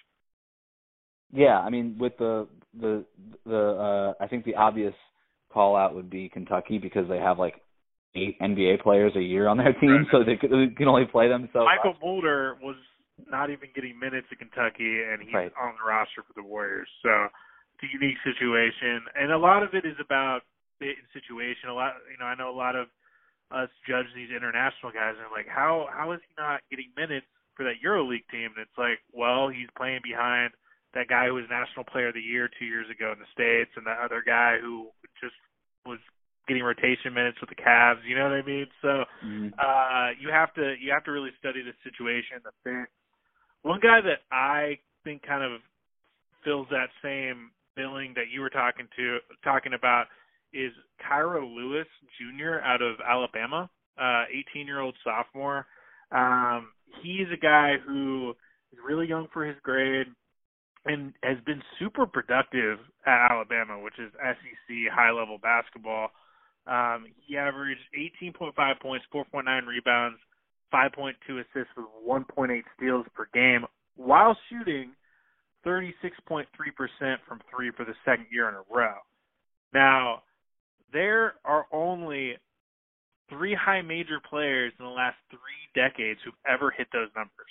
Yeah, I mean, with the the the uh, I think the obvious call out would be Kentucky because they have like eight N B A players a year on their team, right. so they, could, they can only play them so Michael much. Mulder was not even getting minutes at Kentucky, and he's right. on the roster for the Warriors. So it's a unique situation, and a lot of it is about the situation. A lot, you know, I know a lot of us judge these international guys, and they're like, how how is he not getting minutes for that EuroLeague team? And it's like, well, he's playing behind that guy who was National Player of the Year two years ago in the States, and that other guy who just was getting rotation minutes with the Cavs. You know what I mean? So mm-hmm. uh, you have to you have to really study the situation, the fit. One guy that I think kind of fills that same billing that you were talking to talking about is Kira Lewis Junior out of Alabama, uh, eighteen-year-old sophomore. Um, he's a guy who is really young for his grade and has been super productive at Alabama, which is S E C high-level basketball. Um, he averaged eighteen point five points, four point nine rebounds, five point two assists with one point eight steals per game, while shooting thirty-six point three percent from three for the second year in a row. Now, there are only three high major players in the last three decades who've ever hit those numbers.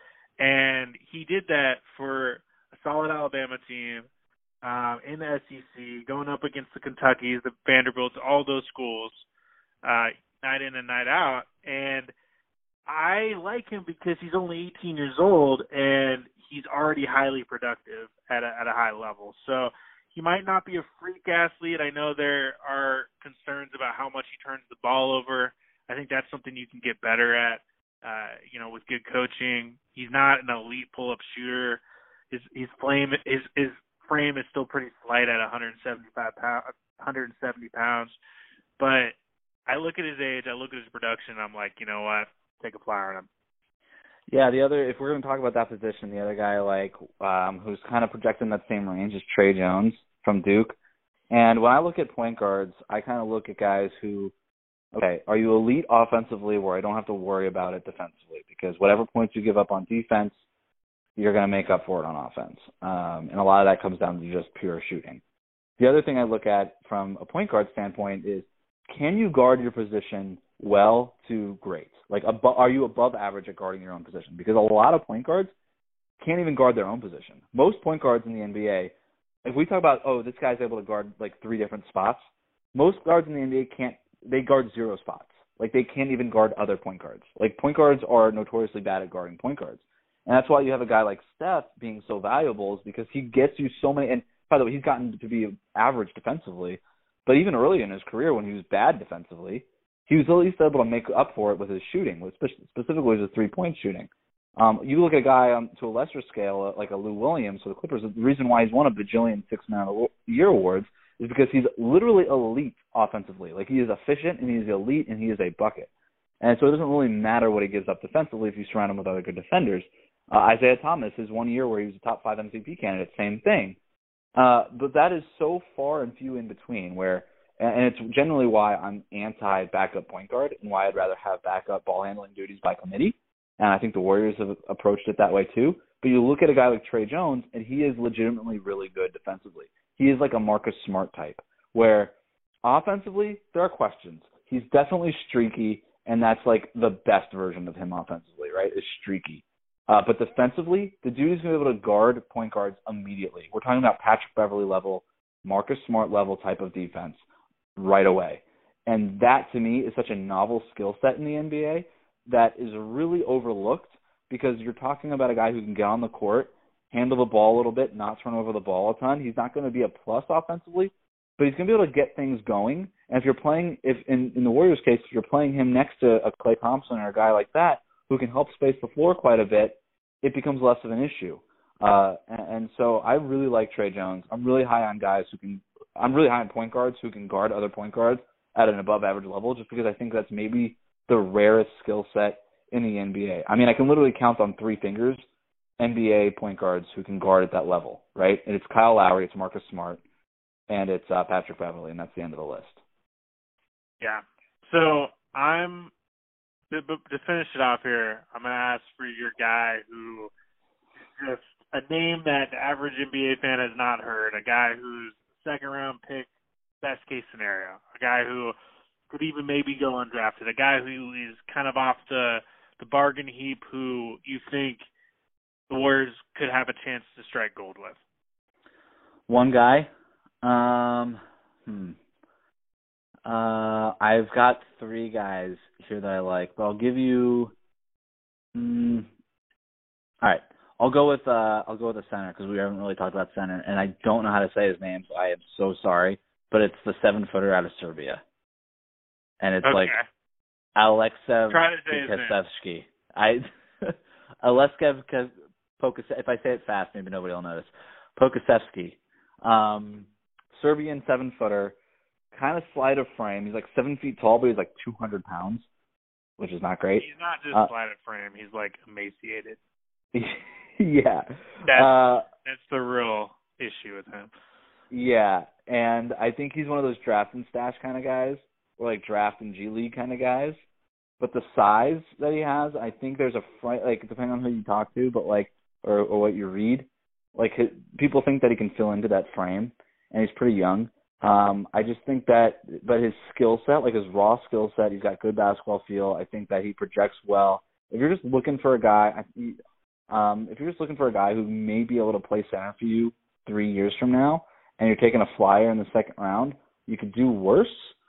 And he did that for a solid Alabama team um, in the S E C, going up against the Kentuckys, the Vanderbilts, all those schools, uh, night in and night out. And I like him because he's only eighteen years old and he's already highly productive at a, at a high level. So he might not be a freak athlete. I know there are concerns about how much he turns the ball over. I think that's something you can get better at, uh, you know, with good coaching. He's not an elite pull-up shooter. His his frame his his frame is still pretty slight at one seventy-five pounds, one seventy pounds. But I look at his age, I look at his production, I'm like, you know what, take a flyer on him. Yeah, the other, if we're going to talk about that position, the other guy like um, who's kind of projecting that same range is Trey Jones from Duke. And when I look at point guards, I kind of look at guys who, okay, are you elite offensively where I don't have to worry about it defensively? Because whatever points you give up on defense, you're going to make up for it on offense. Um, and a lot of that comes down to just pure shooting. The other thing I look at from a point guard standpoint is, can you guard your position well to great? Like, abo- are you above average at guarding your own position? Because a lot of point guards can't even guard their own position. Most point guards in the N B A, if we talk about, oh, this guy's able to guard like three different spots, most guards in the N B A can't, they guard zero spots. Like, they can't even guard other point guards. Like, point guards are notoriously bad at guarding point guards. And that's why you have a guy like Steph being so valuable, is because he gets you so many, and by the way, he's gotten to be average defensively, but even early in his career when he was bad defensively, he was at least able to make up for it with his shooting, with specifically his three-point shooting. Um, you look at a guy um, to a lesser scale, like a Lou Williams for the Clippers, the reason why he's won a bajillion six-man year awards is because he's literally elite offensively. Like, he is efficient, and he's elite, and he is a bucket. And so it doesn't really matter what he gives up defensively if you surround him with other good defenders. Uh, Isaiah Thomas, his one year where he was a top five M V P candidate, same thing. Uh, but that is so far and few in between where, and it's generally why I'm anti-backup point guard and why I'd rather have backup ball handling duties by committee. And I think the Warriors have approached it that way too. But you look at a guy like Trey Jones, and he is legitimately really good defensively. He is like a Marcus Smart type, where offensively there are questions. He's definitely streaky, and that's like the best version of him offensively, right? Is streaky. Uh, but defensively, the dude is going to be able to guard point guards immediately. We're talking about Patrick Beverley level, Marcus Smart level type of defense right away. And that, to me, is such a novel skill set in the N B A that is really overlooked, because you're talking about a guy who can get on the court, handle the ball a little bit, not turn over the ball a ton. He's not going to be a plus offensively, but he's going to be able to get things going. And if you're playing, if in, in the Warriors' case, if you're playing him next to a Klay Thompson or a guy like that who can help space the floor quite a bit, it becomes less of an issue. Uh, and, and so I really like Trey Jones. I'm really high on guys who can – I'm really high on point guards who can guard other point guards at an above-average level, just because I think that's maybe the rarest skill set in the N B A. I mean, I can literally count on three fingers N B A point guards who can guard at that level, right? And it's Kyle Lowry, it's Marcus Smart, and it's uh, Patrick Beverley, and that's the end of the list. Yeah. So I'm – To, to finish it off here, I'm going to ask for your guy who is just a name that the average N B A fan has not heard, a guy who's second-round pick, best-case scenario, a guy who could even maybe go undrafted, a guy who is kind of off the, the bargain heap who you think the Warriors could have a chance to strike gold with. One guy? Um, hmm. Uh, I've got three guys here that I like, but I'll give you. Mm, all right, I'll go with uh, I'll go with the center, because we haven't really talked about center, and I don't know how to say his name, so I am so sorry. But it's the seven footer out of Serbia, and it's okay. like Aleksev Pikasevsky. I Aleksev Pokasevsky. If I say it fast, maybe nobody will notice. Pokasevsky, um, Serbian seven footer. Kind of slight of frame. He's like seven feet tall, but he's like two hundred pounds, which is not great. He's not just uh, slight of frame. He's like emaciated. yeah. That's, uh, that's the real issue with him. Yeah, and I think he's one of those draft and stash kind of guys, or like draft and G League kind of guys. But the size that he has, I think there's a fr- like depending on who you talk to, but like or, or what you read, like his, people think that he can fill into that frame, and he's pretty young. Um, I just think that, but his skill set, like his raw skill set, he's got good basketball feel. I think that he projects well. If you're just looking for a guy, um, if you're just looking for a guy who may be able to play center for you three years from now, and you're taking a flyer in the second round, you could do worse.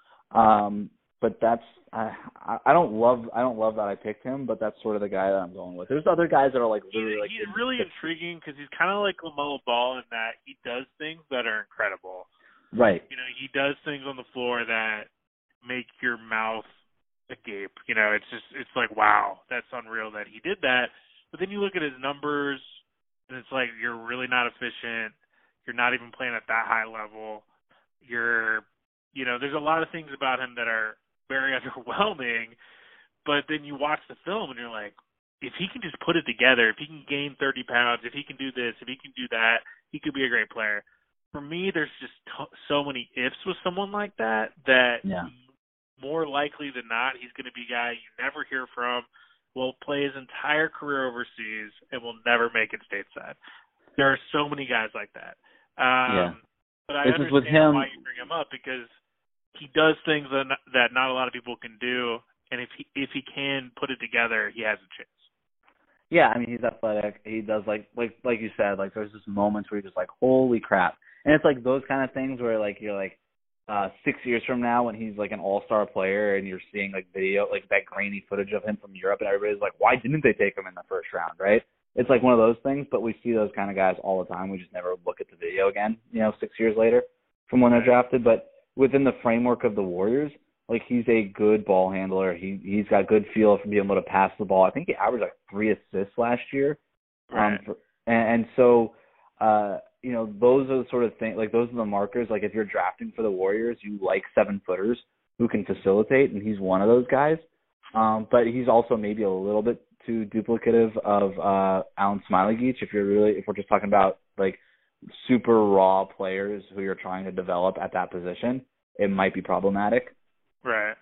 Um, but that's I, I don't love I don't love that I picked him, but that's sort of the guy that I'm going with. There's other guys that are like really he's, like he's really intriguing because he's kind of like LaMelo Ball in that he does things that are incredible. Right. You know, he does things on the floor that make your mouth agape. You know, it's just it's like, wow, that's unreal that he did that. But then you look at his numbers, and it's like you're really not efficient. You're not even playing at that high level. You're, you know, there's a lot of things about him that are very underwhelming. But then you watch the film, and you're like, if he can just put it together, if he can gain thirty pounds, if he can do this, if he can do that, he could be a great player. For me, there's just t- so many ifs with someone like that that yeah. more likely than not, he's going to be a guy you never hear from, will play his entire career overseas, and will never make it stateside. There are so many guys like that. Um, yeah. But I this understand is with him, why you bring him up, because he does things that not, that not a lot of people can do, and if he if he can put it together, he has a chance. Yeah, I mean, he's athletic. He does, like like like you said, like there's just moments where you're just like, holy crap. And it's like those kind of things where like you're like uh, six years from now when he's like an all-star player and you're seeing like video, like that grainy footage of him from Europe, and everybody's like, why didn't they take him in the first round, right? It's like one of those things, but we see those kind of guys all the time. We just never look at the video again, you know, six years later from when they're drafted. But within the framework of the Warriors, like he's a good ball handler. He he's got good feel for being able to pass the ball. I think he averaged like three assists last year. Right. Um, for, and, and so, uh, you know, those are the sort of things. Like those are the markers. Like if you're drafting for the Warriors, you like seven footers who can facilitate, and he's one of those guys. Um, but he's also maybe a little bit too duplicative of uh, Alan Smailagić. If you're really, if we're just talking about like super raw players who you're trying to develop at that position, it might be problematic. Right.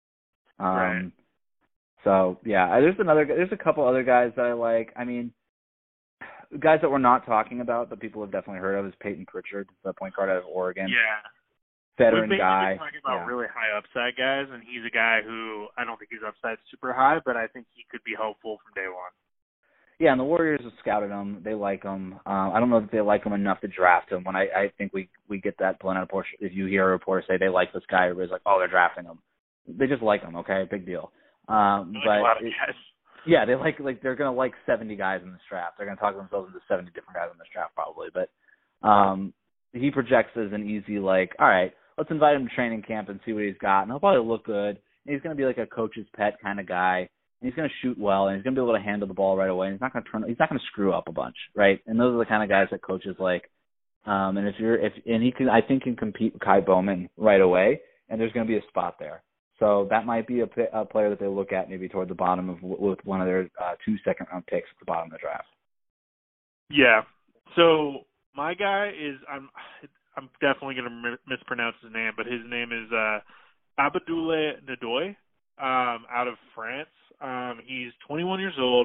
Um, right. So yeah, there's another, there's a couple other guys that I like. I mean, guys that we're not talking about that people have definitely heard of is Peyton Pritchard, the point guard out of Oregon. Yeah. Veteran We've guy. We're talking about yeah. really high upside guys, and he's a guy who I don't think his upside super high, but I think he could be hopeful from day one. Yeah, and the Warriors have scouted him. They like him. Um, I don't know if they like him enough to draft him. When I, I think we, we get that blown out of proportion. If you hear a reporter say they like this guy, everybody's like, oh, they're drafting him. They just like him, okay? Big deal. Um, like but a lot of it, guys. Yeah, they like like they're gonna like seventy guys in this draft. They're gonna talk themselves into seventy different guys in this draft probably. But um, he projects as an easy like, all right, let's invite him to training camp and see what he's got, and he'll probably look good. And he's gonna be like a coach's pet kind of guy. And he's gonna shoot well, and he's gonna be able to handle the ball right away. And he's not gonna turn. He's not gonna screw up a bunch, right? And those are the kind of guys that coaches like. Um, and if you're if and he can, I think can compete with Kai Bowman right away, and there's gonna be a spot there. So that might be a, a player that they look at maybe toward the bottom of with one of their uh, two second round picks at the bottom of the draft. Yeah. So my guy is I'm I'm definitely going to mispronounce his name, but his name is uh, Abdoulaye Ndoye, um, out of France. Um, he's twenty-one years old.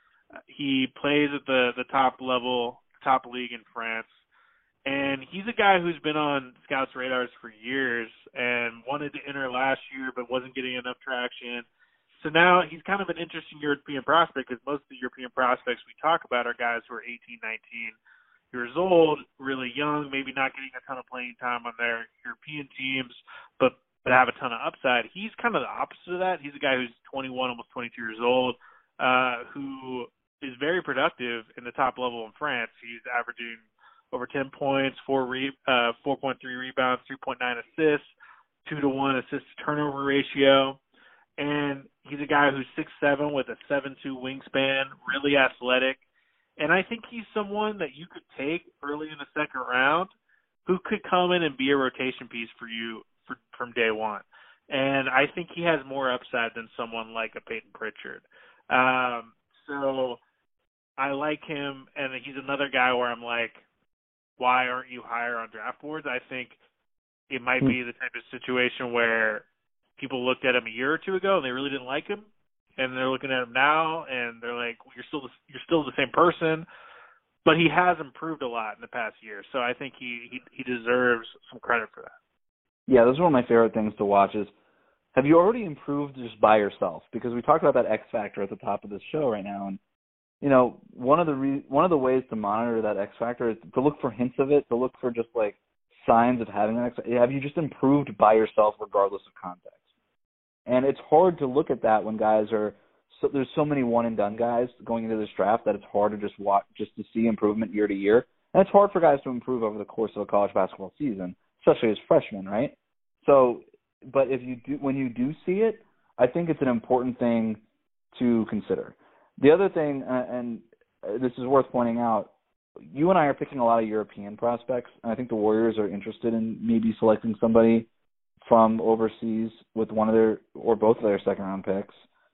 He plays at the the top level, top league in France. And he's a guy who's been on scouts' radars for years and wanted to enter last year but wasn't getting enough traction. So now he's kind of an interesting European prospect because most of the European prospects we talk about are guys who are eighteen, nineteen years old, really young, maybe not getting a ton of playing time on their European teams, but, but have a ton of upside. He's kind of the opposite of that. He's a guy who's twenty-one, almost twenty-two years old, uh, who is very productive in the top level in France. He's averaging over ten points, four re, uh, four point three rebounds, three point nine assists, two to one assist to turnover ratio. And he's a guy who's six seven with a seven two wingspan, really athletic. And I think he's someone that you could take early in the second round who could come in and be a rotation piece for you for, from day one. And I think he has more upside than someone like a Peyton Pritchard. Um, so I like him, and he's another guy where I'm like, why aren't you higher on draft boards? I think it might be the type of situation where people looked at him a year or two ago and they really didn't like him, and they're looking at him now and they're like, well, you're still the, you're still the same person, but he has improved a lot in the past year. So I think he he, he deserves some credit for that. Yeah, those are one of my favorite things to watch is, have you already improved just by yourself? Because we talked about that X factor at the top of this show right now, and you know, one of the re- one of the ways to monitor that X factor is to look for hints of it, to look for just like signs of having an X. Have you just improved by yourself regardless of context? And it's hard to look at that when guys are so there's so many one and done guys going into this draft that it's hard to just watch just to see improvement year to year, and it's hard for guys to improve over the course of a college basketball season, especially as freshmen, right? So, but if you do when you do see it, I think it's an important thing to consider. The other thing, uh, and this is worth pointing out, you and I are picking a lot of European prospects, and I think the Warriors are interested in maybe selecting somebody from overseas with one of their or both of their second round picks,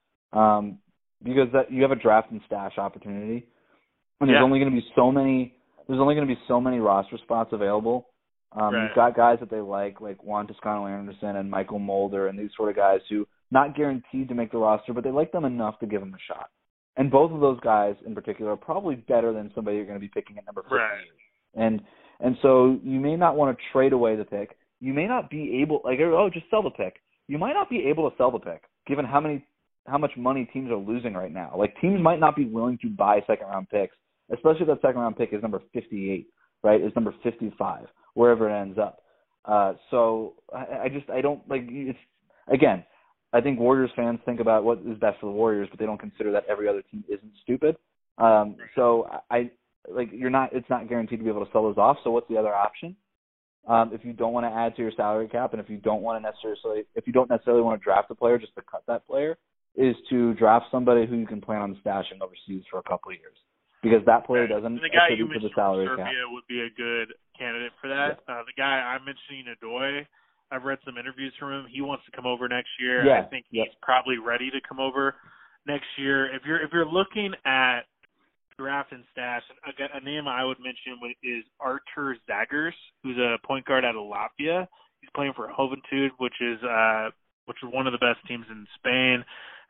um, because that you have a draft and stash opportunity, and there's yeah. only going to be so many. There's only going to be so many roster spots available. Um, right. You've got guys that they like, like Juan Toscano-Anderson and Michael Mulder, and these sort of guys who not guaranteed to make the roster, but they like them enough to give them a shot. And both of those guys in particular are probably better than somebody you're going to be picking at number fifty. Right. And and so you may not want to trade away the pick. You may not be able, like, oh, just sell the pick. You might not be able to sell the pick, given how many how much money teams are losing right now. Like, teams might not be willing to buy second round picks, especially if that second round pick is number fifty-eight, right? Is number fifty-five, wherever it ends up. Uh, so I, I just I don't like it's again. I think Warriors fans think about what is best for the Warriors, but they don't consider that every other team isn't stupid. Um, so I like you're not. It's not guaranteed to be able to sell those off. So what's the other option? Um, if you don't want to add to your salary cap, and if you don't want to necessarily, if you don't necessarily want to draft a player just to cut that player, is to draft somebody who you can plan on stashing overseas for a couple of years, because that player right. doesn't the guy you attribute to mentioned the salary from cap. Serbia would be a good candidate for that. Yeah. Uh, the guy I'm mentioning, Adoy, I've read some interviews from him. He wants to come over next year. Yeah. I think yep. he's probably ready to come over next year. If you're if you're looking at draft and stash, a, a name I would mention is Artur Zagers, who's a point guard out of Latvia. He's playing for Juventud, which is uh, which is one of the best teams in Spain.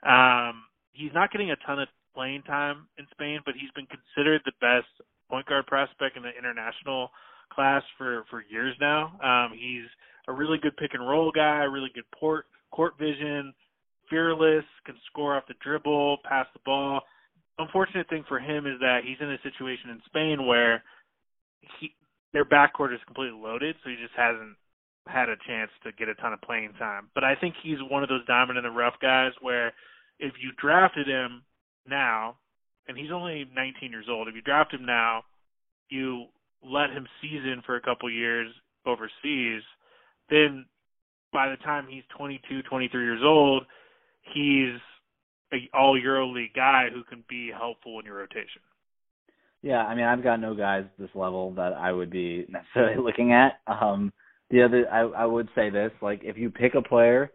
Um, he's not getting a ton of playing time in Spain, but he's been considered the best point guard prospect in the international class for, for years now. Um, he's a really good pick and roll guy, really good port, court vision, fearless, can score off the dribble, pass the ball. Unfortunate thing for him is that he's in a situation in Spain where he, their backcourt is completely loaded, so he just hasn't had a chance to get a ton of playing time. But I think he's one of those diamond in the rough guys where if you drafted him now, and he's only nineteen years old, if you draft him now, you let him season for a couple years overseas, then by the time he's twenty-two, twenty-three years old, he's an all EuroLeague guy who can be helpful in your rotation. Yeah, I mean, I've got no guys at this level that I would be necessarily looking at. Um, the other, I, I would say this, like, if you pick a player,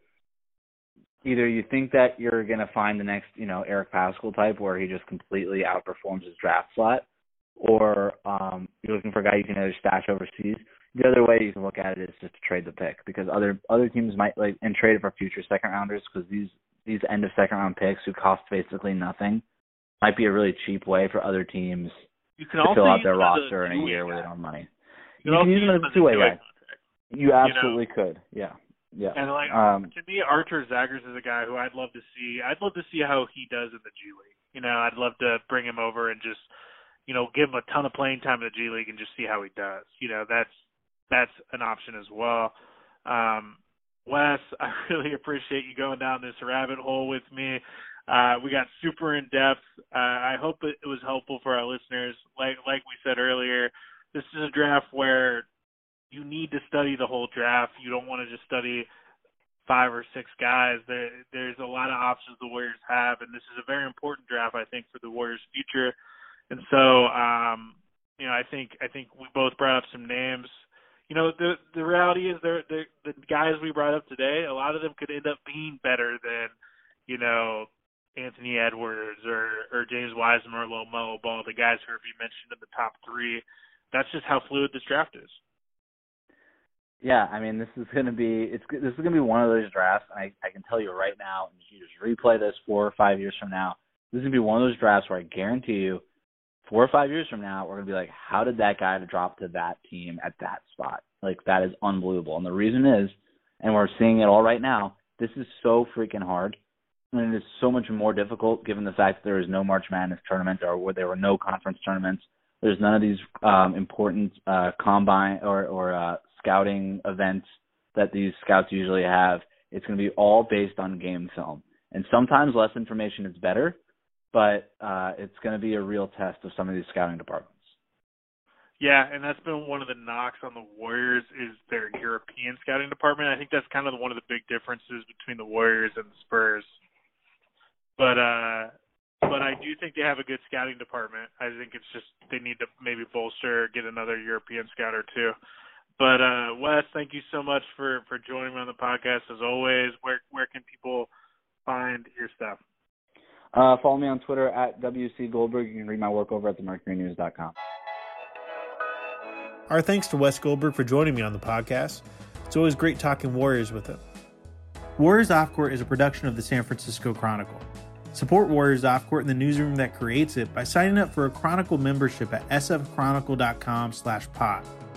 either you think that you're going to find the next, you know, Eric Paschall type where he just completely outperforms his draft slot, or um, you're looking for a guy you can either stash overseas. The other way you can look at it is just to trade the pick, because other other teams might like and trade it for future second rounders, because these these end of second round picks who cost basically nothing might be a really cheap way for other teams you can to also fill out use their them roster as in a a year two-way where they guy. don't have money. You, You can can use them as a two-way guy. You absolutely you know? could. Yeah. Yeah. And like um, to me, Artur Zagers is a guy who I'd love to see. I'd love to see how he does in the G League. You know, I'd love to bring him over and just, you know, give him a ton of playing time in the G League and just see how he does. You know, that's that's an option as well. Um, Wes, I really appreciate you going down this rabbit hole with me. Uh, we got super in depth. Uh, I hope it, it was helpful for our listeners. Like like we said earlier, this is a draft where you need to study the whole draft. You don't want to just study five or six guys. There, there's a lot of options the Warriors have, and this is a very important draft, I think, for the Warriors' future. And so, um, you know, I think I think we both brought up some names. You know, the the reality is they're, they're, the guys we brought up today, a lot of them could end up being better than, you know, Anthony Edwards or, or James Wiseman or LaMelo Ball, the guys who are being mentioned in the top three. That's just how fluid this draft is. Yeah, I mean, this is going to be it's this is going to be one of those drafts. I I can tell you right now, and you just replay this four or five years from now. This is going to be one of those drafts where I guarantee you, four or five years from now, we're going to be like, how did that guy drop to that team at that spot? Like, that is unbelievable. And the reason is and we're seeing it all right now. This is so freaking hard, and it is so much more difficult given the fact that there is no March Madness tournament, or where there were no conference tournaments. There's none of these um, important uh, combine or, or uh, scouting events that these scouts usually have. It's going to be all based on game film. And sometimes less information is better, but uh, it's going to be a real test of some of these scouting departments. Yeah, and that's been one of the knocks on the Warriors is their European scouting department. I think that's kind of one of the big differences between the Warriors and the Spurs. But uh, but I do think they have a good scouting department. I think it's just they need to maybe bolster, get another European scout or two. But uh, Wes, thank you so much for, for joining me on the podcast. As always, where where can people find your stuff? Uh, follow me on Twitter at W C Goldberg. You can read my work over at the mercury news dot com. Our thanks to Wes Goldberg for joining me on the podcast. It's always great talking Warriors with him. Warriors Off Court is a production of the San Francisco Chronicle. Support Warriors Off Court in the newsroom that creates it by signing up for a Chronicle membership at s f chronicle dot com slash pod.